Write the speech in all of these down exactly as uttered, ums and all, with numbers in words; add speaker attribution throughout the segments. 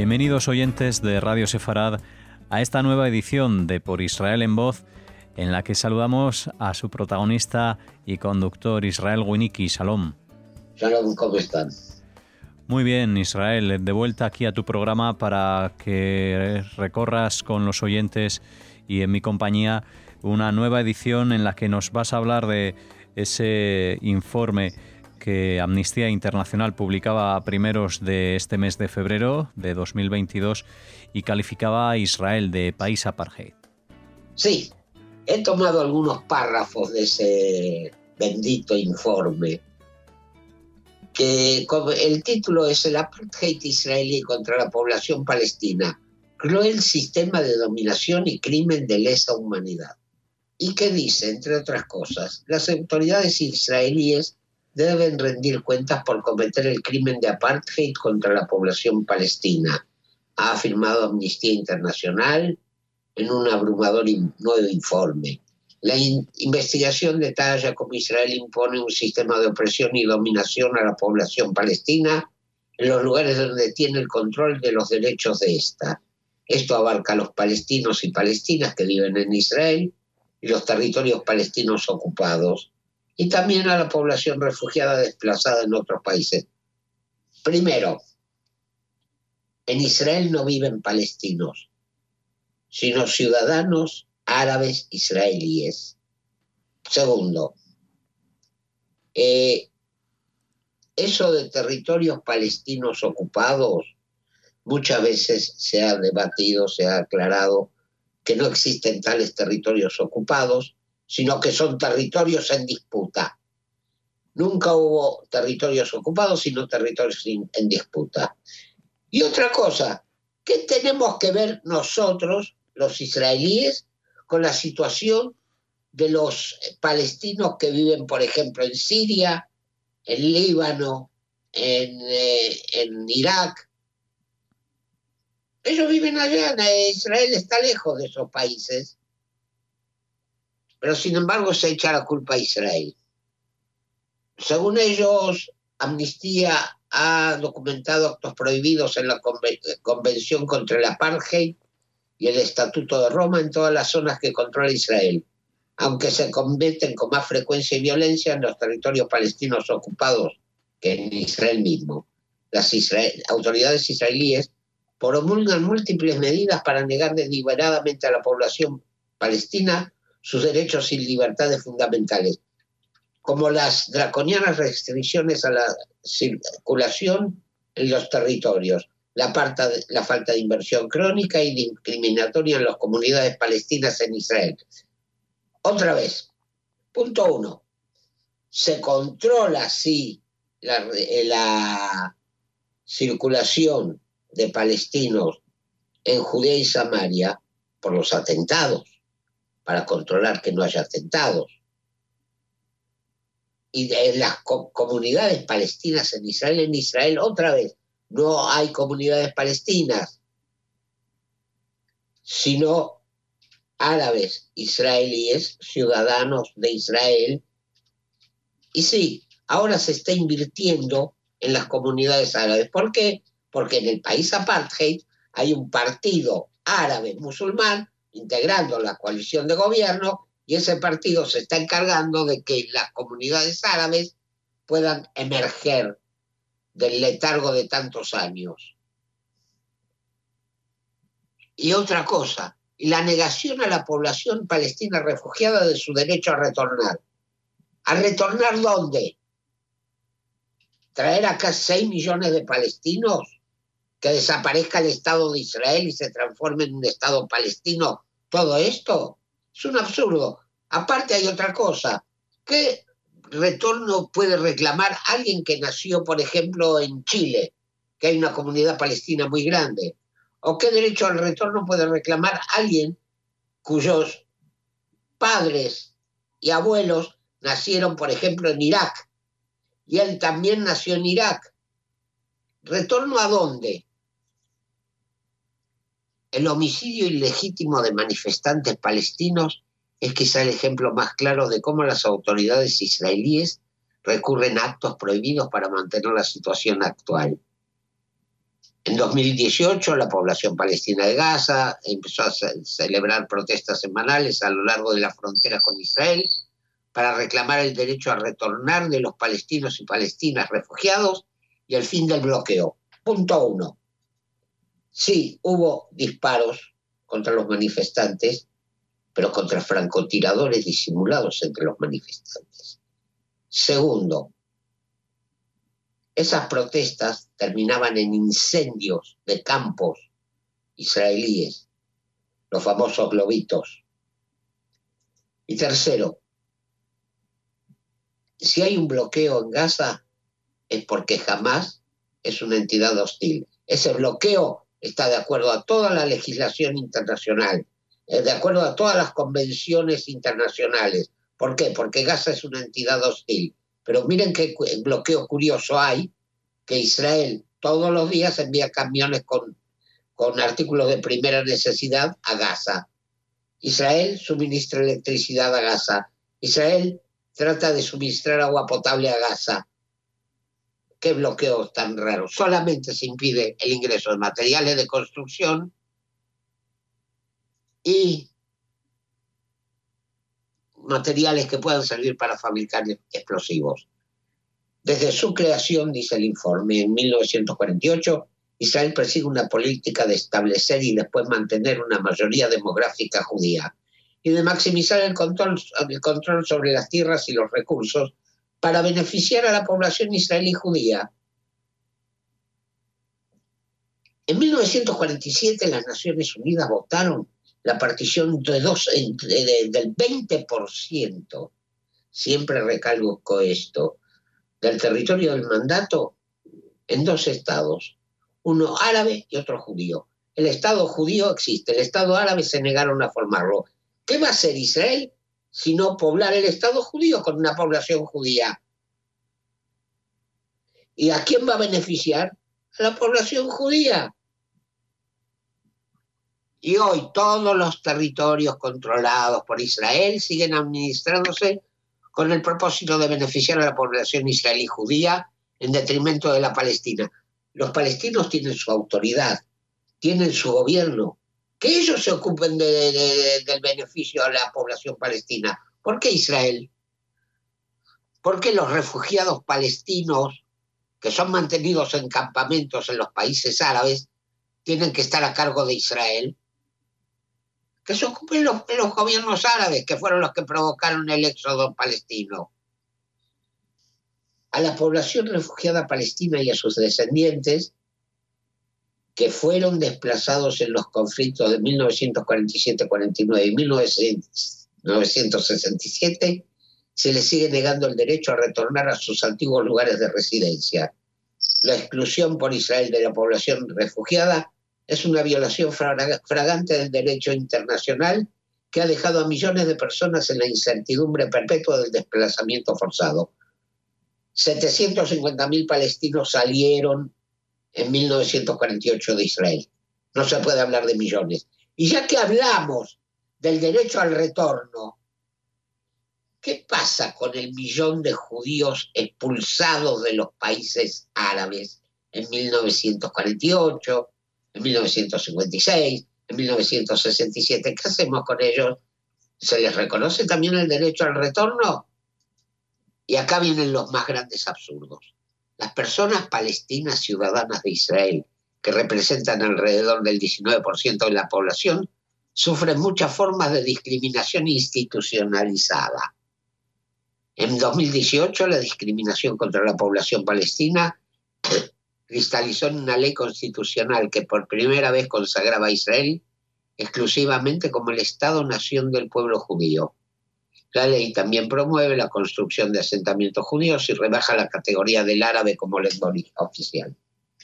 Speaker 1: Bienvenidos oyentes de Radio Sefarad a esta nueva edición de Por Israel en Voz, en la que saludamos a su protagonista y conductor Israel Winnicki. Shalom.
Speaker 2: Shalom, ¿cómo están?
Speaker 1: Muy bien, Israel, de vuelta aquí a tu programa para que recorras con los oyentes y en mi compañía una nueva edición en la que nos vas a hablar de ese informe que Amnistía Internacional publicaba a primeros de este mes de febrero de dos mil veintidós y calificaba a Israel de país apartheid.
Speaker 2: Sí, he tomado algunos párrafos de ese bendito informe, que el título es El apartheid israelí contra la población palestina, cruel sistema de dominación y crimen de lesa humanidad. Y que dice, entre otras cosas, las autoridades israelíes deben rendir cuentas por cometer el crimen de apartheid contra la población palestina, ha afirmado Amnistía Internacional en un abrumador in- nuevo informe. La in- investigación detalla cómo Israel impone un sistema de opresión y dominación a la población palestina en los lugares donde tiene el control de los derechos de ésta. Esto abarca a los palestinos y palestinas que viven en Israel y los territorios palestinos ocupados, y también a la población refugiada desplazada en otros países. Primero, en Israel no viven palestinos, sino ciudadanos árabes israelíes. Segundo, eh, eso de territorios palestinos ocupados, muchas veces se ha debatido, se ha aclarado que no existen tales territorios ocupados, sino que son territorios en disputa. Nunca hubo territorios ocupados, sino territorios en disputa. Y otra cosa, ¿qué tenemos que ver nosotros, los israelíes, con la situación de los palestinos que viven, por ejemplo, en Siria, en Líbano, en, eh, en Irak? Ellos viven allá, Israel está lejos de esos países, pero sin embargo se echa la culpa a Israel. Según ellos, Amnistía ha documentado actos prohibidos en la Conven- Convención contra el Apartheid y el Estatuto de Roma en todas las zonas que controla Israel, aunque se cometen con más frecuencia y violencia en los territorios palestinos ocupados que en Israel mismo. Las Israel- autoridades israelíes promulgan múltiples medidas para negar deliberadamente a la población palestina sus derechos y libertades fundamentales, como las draconianas restricciones a la circulación en los territorios, la, parta de, la falta de inversión crónica y discriminatoria en las comunidades palestinas en Israel. Otra vez, punto uno, se controla, sí, la, la circulación de palestinos en Judea y Samaria por los atentados, para controlar que no haya atentados. Y de las co- comunidades palestinas en Israel, en Israel otra vez, no hay comunidades palestinas, sino árabes israelíes, ciudadanos de Israel. Y sí, ahora se está invirtiendo en las comunidades árabes. ¿Por qué? Porque en el país apartheid hay un partido árabe musulmán integrando la coalición de gobierno, y ese partido se está encargando de que las comunidades árabes puedan emerger del letargo de tantos años. Y otra cosa, la negación a la población palestina refugiada de su derecho a retornar. ¿A retornar dónde? ¿Traer acá seis millones de palestinos? ¿Que desaparezca el Estado de Israel y se transforme en un Estado palestino? ¿Todo esto? Es un absurdo. Aparte hay otra cosa. ¿Qué retorno puede reclamar alguien que nació, por ejemplo, en Chile, que hay una comunidad palestina muy grande? ¿O qué derecho al retorno puede reclamar alguien cuyos padres y abuelos nacieron, por ejemplo, en Irak? Y él también nació en Irak. ¿Retorno a dónde? El homicidio ilegítimo de manifestantes palestinos es quizá el ejemplo más claro de cómo las autoridades israelíes recurren a actos prohibidos para mantener la situación actual. En dos mil dieciocho, la población palestina de Gaza empezó a ce- celebrar protestas semanales a lo largo de la frontera con Israel para reclamar el derecho a retornar de los palestinos y palestinas refugiados y el fin del bloqueo. Punto uno. Sí, hubo disparos contra los manifestantes, pero contra francotiradores disimulados entre los manifestantes. Segundo, esas protestas terminaban en incendios de campos israelíes, los famosos globitos. Y tercero, si hay un bloqueo en Gaza es porque Hamás es una entidad hostil. Ese bloqueo está de acuerdo a toda la legislación internacional, de acuerdo a todas las convenciones internacionales. ¿Por qué? Porque Gaza es una entidad hostil. Pero miren qué bloqueo curioso hay, que Israel todos los días envía camiones con, con artículos de primera necesidad a Gaza. Israel suministra electricidad a Gaza. Israel trata de suministrar agua potable a Gaza. ¿Qué bloqueo tan raro? Solamente se impide el ingreso de materiales de construcción y materiales que puedan servir para fabricar explosivos. Desde su creación, dice el informe, en mil novecientos cuarenta y ocho, Israel persigue una política de establecer y después mantener una mayoría demográfica judía y de maximizar el control, el control sobre las tierras y los recursos para beneficiar a la población israelí judía. En mil novecientos cuarenta y siete las Naciones Unidas votaron la partición de dos, de, de, del veinte por ciento, siempre recalco esto, del territorio del mandato en dos estados, uno árabe y otro judío. El Estado judío existe, el Estado árabe se negaron a formarlo. ¿Qué va a hacer Israel si no poblar el Estado judío con una población judía? ¿Y a quién va a beneficiar? A la población judía. Y hoy todos los territorios controlados por Israel siguen administrándose con el propósito de beneficiar a la población israelí judía en detrimento de la Palestina. Los palestinos tienen su autoridad, tienen su gobierno, que ellos se ocupen de, de, de, del beneficio a la población palestina. ¿Por qué Israel? ¿Por qué los refugiados palestinos que son mantenidos en campamentos en los países árabes tienen que estar a cargo de Israel? Que se ocupen los, los gobiernos árabes, que fueron los que provocaron el éxodo palestino. A la población refugiada palestina y a sus descendientes, que fueron desplazados en los conflictos de mil novecientos cuarenta y siete cuarenta y nueve y mil novecientos sesenta y siete, se les sigue negando el derecho a retornar a sus antiguos lugares de residencia. La exclusión por Israel de la población refugiada es una violación fragante del derecho internacional que ha dejado a millones de personas en la incertidumbre perpetua del desplazamiento forzado. setecientos cincuenta mil palestinos salieron en mil novecientos cuarenta y ocho de Israel. No se puede hablar de millones. Y ya que hablamos del derecho al retorno, ¿qué pasa con el millón de judíos expulsados de los países árabes en mil novecientos cuarenta y ocho, en mil novecientos cincuenta y seis, en mil novecientos sesenta y siete? ¿Qué hacemos con ellos? ¿Se les reconoce también el derecho al retorno? Y acá vienen los más grandes absurdos. Las personas palestinas ciudadanas de Israel, que representan alrededor del diecinueve por ciento de la población, sufren muchas formas de discriminación institucionalizada. En dos mil dieciocho, la discriminación contra la población palestina cristalizó en una ley constitucional que por primera vez consagraba a Israel exclusivamente como el Estado-nación del pueblo judío. La ley también promueve la construcción de asentamientos judíos y rebaja la categoría del árabe como lengua oficial.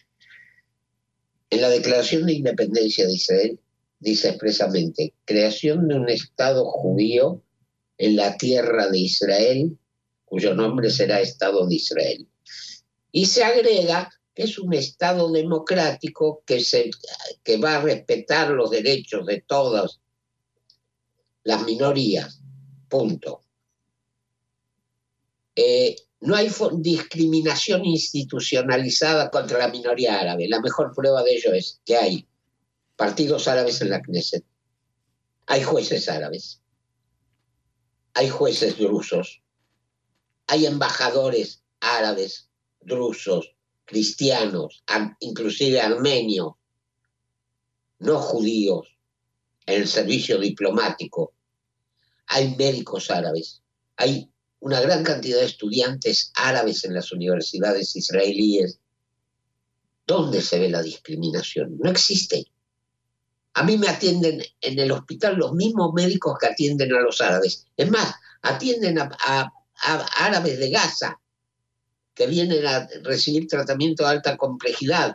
Speaker 2: En la Declaración de Independencia de Israel dice expresamente: creación de un Estado judío en la tierra de Israel, cuyo nombre será Estado de Israel. Y se agrega que es un Estado democrático que, se, que va a respetar los derechos de todas las minorías. Punto. Eh, No hay discriminación institucionalizada contra la minoría árabe. La mejor prueba de ello es que hay partidos árabes en la Knesset, hay jueces árabes, hay jueces drusos, hay embajadores árabes, drusos, cristianos, inclusive armenios, no judíos, en el servicio diplomático. Hay médicos árabes, hay una gran cantidad de estudiantes árabes en las universidades israelíes. ¿Dónde se ve la discriminación? No existe. A mí me atienden en el hospital los mismos médicos que atienden a los árabes. Es más, atienden a, a, a árabes de Gaza que vienen a recibir tratamiento de alta complejidad.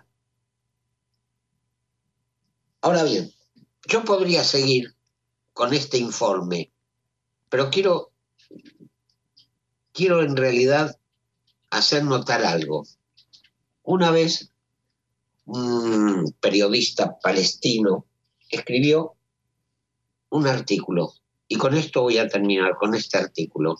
Speaker 2: Ahora bien, yo podría seguir con este informe, pero quiero, quiero en realidad hacer notar algo. Una vez un periodista palestino escribió un artículo, y con esto voy a terminar, con este artículo.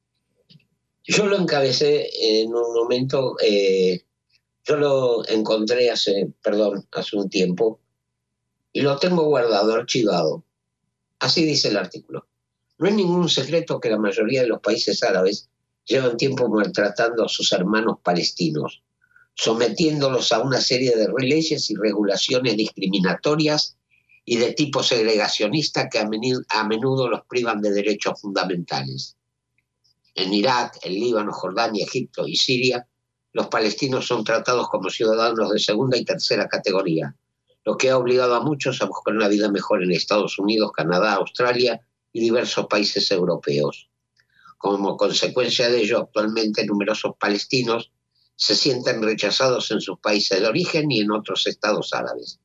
Speaker 2: Yo lo encabecé en un momento, eh, yo lo encontré hace, perdón, hace un tiempo, y lo tengo guardado, archivado. Así dice el artículo. No es ningún secreto que la mayoría de los países árabes llevan tiempo maltratando a sus hermanos palestinos, sometiéndolos a una serie de leyes y regulaciones discriminatorias y de tipo segregacionista que a menudo, a menudo los privan de derechos fundamentales. En Irak, el Líbano, Jordania, Egipto y Siria, los palestinos son tratados como ciudadanos de segunda y tercera categoría, lo que ha obligado a muchos a buscar una vida mejor en Estados Unidos, Canadá, Australia y diversos países europeos. Como consecuencia de ello, actualmente numerosos palestinos se sienten rechazados en sus países de origen y en otros estados árabes.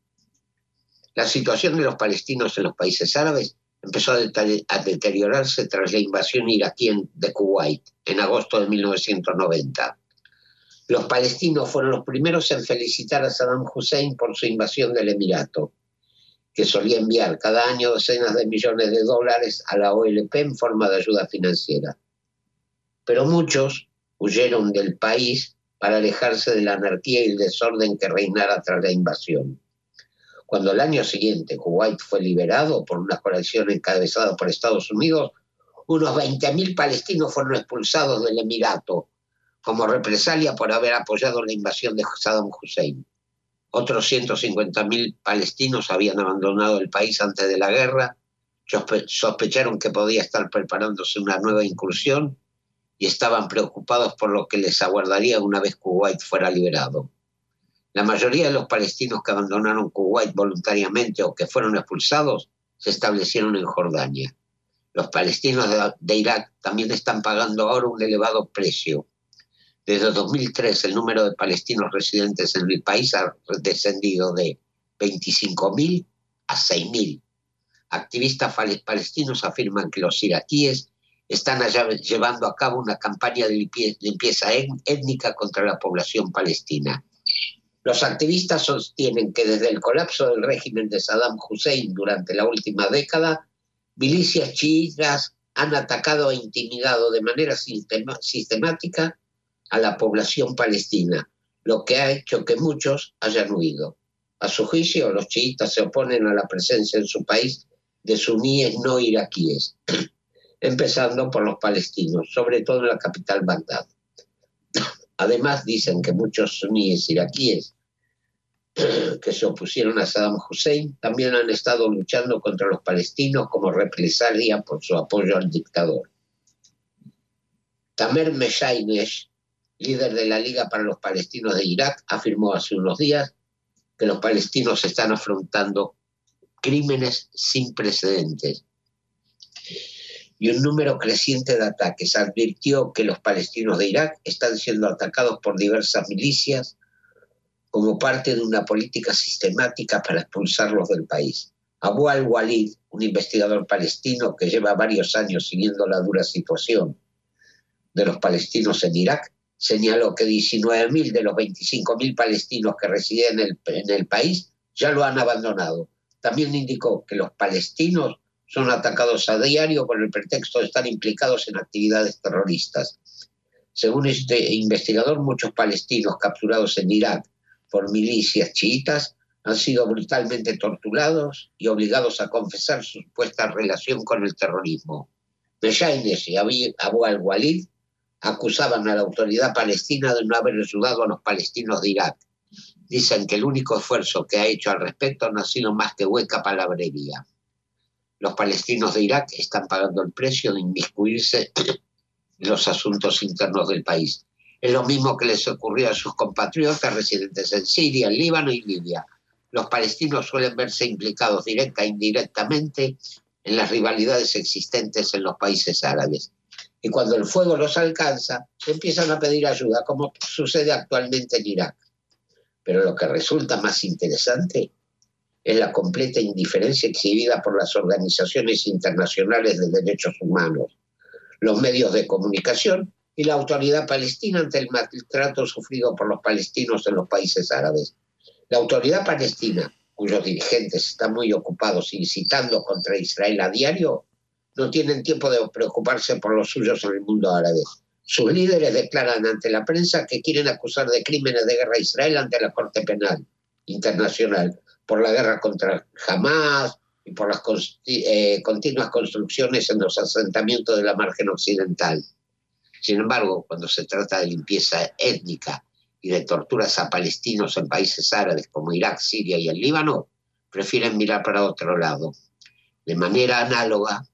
Speaker 2: La situación de los palestinos en los países árabes empezó a, det- a deteriorarse tras la invasión iraquí de Kuwait en agosto de mil novecientos noventa. Los palestinos fueron los primeros en felicitar a Saddam Hussein por su invasión del Emirato, que solía enviar cada año docenas de millones de dólares a la O L P en forma de ayuda financiera. Pero muchos huyeron del país para alejarse de la anarquía y el desorden que reinara tras la invasión. Cuando al año siguiente Kuwait fue liberado por una coalición encabezada por Estados Unidos, unos veinte mil palestinos fueron expulsados del Emirato como represalia por haber apoyado la invasión de Saddam Hussein. Otros ciento cincuenta mil palestinos habían abandonado el país antes de la guerra, sospecharon que podía estar preparándose una nueva incursión y estaban preocupados por lo que les aguardaría una vez Kuwait fuera liberado. La mayoría de los palestinos que abandonaron Kuwait voluntariamente o que fueron expulsados se establecieron en Jordania. Los palestinos de, de Irak también están pagando ahora un elevado precio. Desde dos mil tres el número de palestinos residentes en el país ha descendido de veinticinco mil a seis mil. Activistas palestinos afirman que los iraquíes están allá llevando a cabo una campaña de limpieza étnica contra la población palestina. Los activistas sostienen que desde el colapso del régimen de Saddam Hussein durante la última década, milicias chiítas han atacado e intimidado de manera sistema, sistemática a la población palestina, lo que ha hecho que muchos hayan huido. A su juicio, los chiítas se oponen a la presencia en su país de suníes no iraquíes, empezando por los palestinos, sobre todo en la capital Bagdad. Además, dicen que muchos suníes iraquíes que se opusieron a Saddam Hussein también han estado luchando contra los palestinos como represalia por su apoyo al dictador. Tamer Meshainesh, líder de la Liga para los Palestinos de Irak, afirmó hace unos días que los palestinos están afrontando crímenes sin precedentes y un número creciente de ataques. Advirtió que los palestinos de Irak están siendo atacados por diversas milicias como parte de una política sistemática para expulsarlos del país. Abu al-Walid, un investigador palestino que lleva varios años siguiendo la dura situación de los palestinos en Irak, señaló que diecinueve mil de los veinticinco mil palestinos que residen en el, en el país ya lo han abandonado. También indicó que los palestinos son atacados a diario con el pretexto de estar implicados en actividades terroristas. Según este investigador, muchos palestinos capturados en Irak por milicias chiitas han sido brutalmente torturados y obligados a confesar su supuesta relación con el terrorismo. Meshaynes y Abu al-Walid acusaban a la autoridad palestina de no haber ayudado a los palestinos de Irak. Dicen que el único esfuerzo que ha hecho al respecto no ha sido más que hueca palabrería. Los palestinos de Irak están pagando el precio de inmiscuirse en los asuntos internos del país. Es lo mismo que les ocurrió a sus compatriotas residentes en Siria, en Líbano y Libia. Los palestinos suelen verse implicados directa e indirectamente en las rivalidades existentes en los países árabes. Y cuando el fuego los alcanza, empiezan a pedir ayuda, como sucede actualmente en Irak. Pero lo que resulta más interesante es la completa indiferencia exhibida por las organizaciones internacionales de derechos humanos, los medios de comunicación y la autoridad palestina ante el maltrato sufrido por los palestinos en los países árabes. La autoridad palestina, cuyos dirigentes están muy ocupados incitando contra Israel a diario, no tienen tiempo de preocuparse por los suyos en el mundo árabe. Sus líderes declaran ante la prensa que quieren acusar de crímenes de guerra a Israel ante la Corte Penal Internacional por la guerra contra Hamas y por las eh, continuas construcciones en los asentamientos de la margen occidental. Sin embargo, cuando se trata de limpieza étnica y de torturas a palestinos en países árabes como Irak, Siria y el Líbano, prefieren mirar para otro lado. De manera análoga,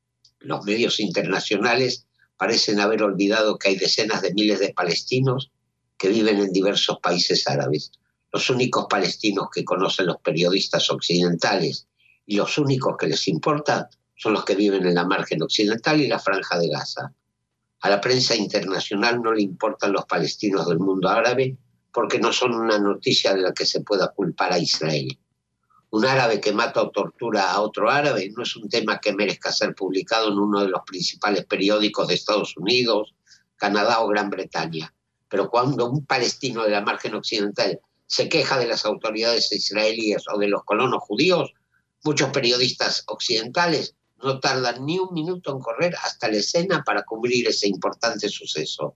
Speaker 2: los medios internacionales parecen haber olvidado que hay decenas de miles de palestinos que viven en diversos países árabes. Los únicos palestinos que conocen los periodistas occidentales y los únicos que les importa son los que viven en la margen occidental y la franja de Gaza. A la prensa internacional no le importan los palestinos del mundo árabe porque no son una noticia de la que se pueda culpar a Israel. Un árabe que mata o tortura a otro árabe no es un tema que merezca ser publicado en uno de los principales periódicos de Estados Unidos, Canadá o Gran Bretaña. Pero cuando un palestino de la margen occidental se queja de las autoridades israelíes o de los colonos judíos, muchos periodistas occidentales no tardan ni un minuto en correr hasta la escena para cubrir ese importante suceso.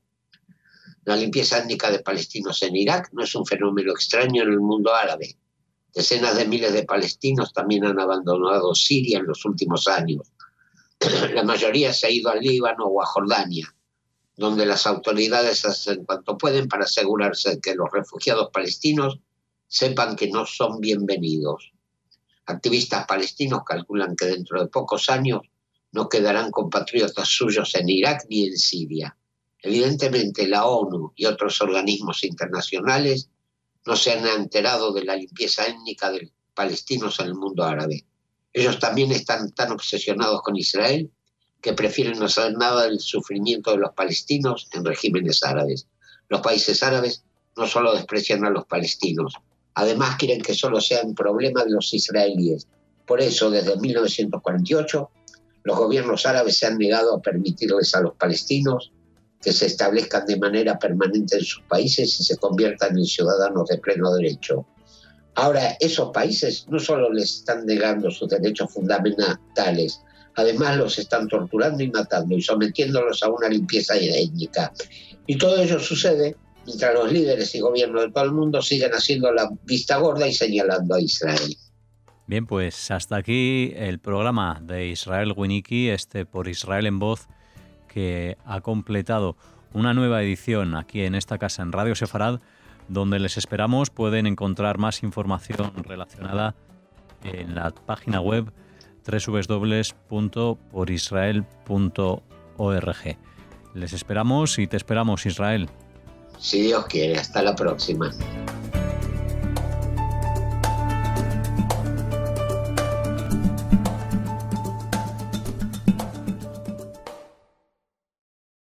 Speaker 2: La limpieza étnica de palestinos en Irak no es un fenómeno extraño en el mundo árabe. Decenas de miles de palestinos también han abandonado Siria en los últimos años. La mayoría se ha ido al Líbano o a Jordania, donde las autoridades hacen cuanto pueden para asegurarse de que los refugiados palestinos sepan que no son bienvenidos. Activistas palestinos calculan que dentro de pocos años no quedarán compatriotas suyos en Irak ni en Siria. Evidentemente, la ONU y otros organismos internacionales no se han enterado de la limpieza étnica de palestinos en el mundo árabe. Ellos también están tan obsesionados con Israel que prefieren no saber nada del sufrimiento de los palestinos en regímenes árabes. Los países árabes no solo desprecian a los palestinos, además quieren que solo sea un problema de los israelíes. Por eso, desde mil novecientos cuarenta y ocho, los gobiernos árabes se han negado a permitirles a los palestinos que se establezcan de manera permanente en sus países y se conviertan en ciudadanos de pleno derecho. Ahora, esos países no solo les están negando sus derechos fundamentales, además los están torturando y matando y sometiéndolos a una limpieza étnica. Y todo ello sucede mientras los líderes y gobiernos de todo el mundo siguen haciendo la vista gorda y señalando a Israel.
Speaker 1: Bien, pues hasta aquí el programa de Israel Winnicki, este por Israel en Voz, que ha completado una nueva edición aquí en esta casa en Radio Sefarad, donde les esperamos. Pueden encontrar más información relacionada en la página web doble u doble u doble u punto por israel punto org. Les esperamos y te esperamos, Israel.
Speaker 2: Si Dios quiere, hasta la próxima.